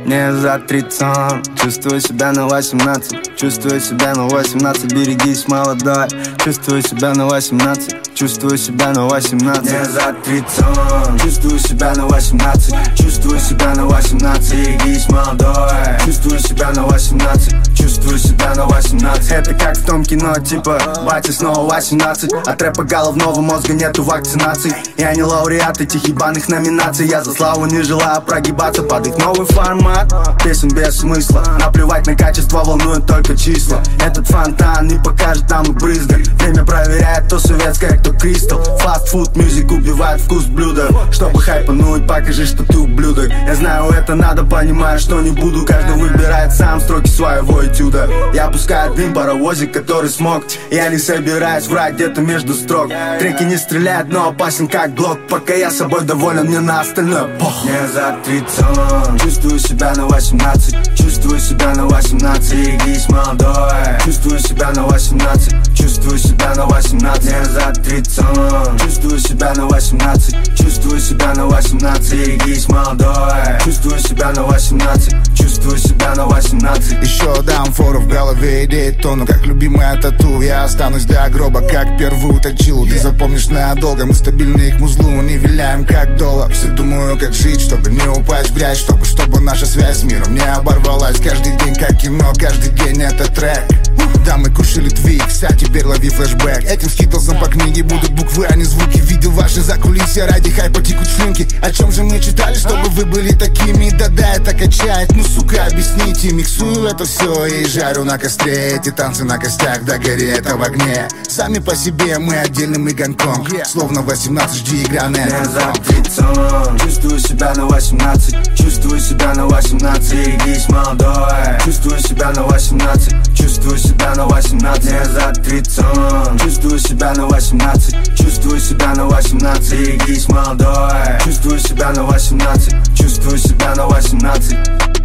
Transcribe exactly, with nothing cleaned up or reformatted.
Мне за тридцать, чувствую себя на восемнадцать. Чувствую себя на восемнадцать, берегись, молодой. Чувствую себя на восемнадцать, чувствую себя на восемнадцать. Мне за тридцать, чувствую себя на восемнадцать. Чувствую себя на восемнадцать, берегись, молодой. Чувствую себя на восемнадцать, чувствую себя на восемнадцать. Это как в том кино, типа батя снова восемнадцать. От рэпа головного мозга нету вакцинаций. Я не лауреат этих ебаных номинаций. Я за славу не желаю прогибаться под их новый формат. Песен без смысла, наплевать на качество, волнует только числа. Этот фонтан не покажет нам и брызга. Время проверяет, кто советская, кто кристалл. Фастфуд мюзик убивает вкус блюда. Чтобы хайпануть, покажи, что ты ублюдок. Я знаю, это надо, понимаю, что не буду. Каждый выбирает сам строки своего этюда. Я пускаю дым, паровозик, который смог. Я не собираюсь врать где-то между строк. Треки не стреляют, но опасен как глок. Пока я собой доволен, мне на остальное пох. Мне за тридцать, чувствую себя на восемнадцать. Чувствую себя на восемнадцать, берегись, молодой. Чувствую себя на восемнадцать, чувствую себя на восемнадцать. Мне за тридцать, чувствую себя на восемнадцать. Чувствую себя на восемнадцать, берегись, молодой. Чувствую себя на восемнадцать, чувствую себя на восемнадцать. Еще дам фору в голове, идеи тону, как любимая тату. Я останусь до гроба, как первую точилу. Ты запомнишь надолго, мы стабильны к музлу. Не виляем, как доллар. Все думаю, как жить, чтобы не упасть в грязь. Чтобы, чтобы наша связь с миром не оборвалась. Каждый день как кино, каждый день это трек. Да, мы кушали твикс, а теперь лови флешбэк. Этим скитлсом по книге будут буквы, а не звуки. Видел ваши закулисья, ради хайпа текут слюнки. О чем же мы читали, чтобы вы были такими? Да-да, это качает, ну сука, объясните. Миксую это все и жарю на костре. Эти танцы на костях, да горе это в огне. Сами по себе мы отдельный, мы Гонконг. Словно восемнадцать, жди игра на Мне за тридцать, чувствую себя на восемнадцать. Чувствую себя на восемнадцать, берегись, молодой. Чувствую себя на восемнадцать, чувствую себя на восемнадцать. Мне за тридцать, чувствую себя на восемнадцать. Чувствую себя на восемнадцать, берегись, молодой. Чувствую себя на восемнадцать, чувствую себя на восемнадцать.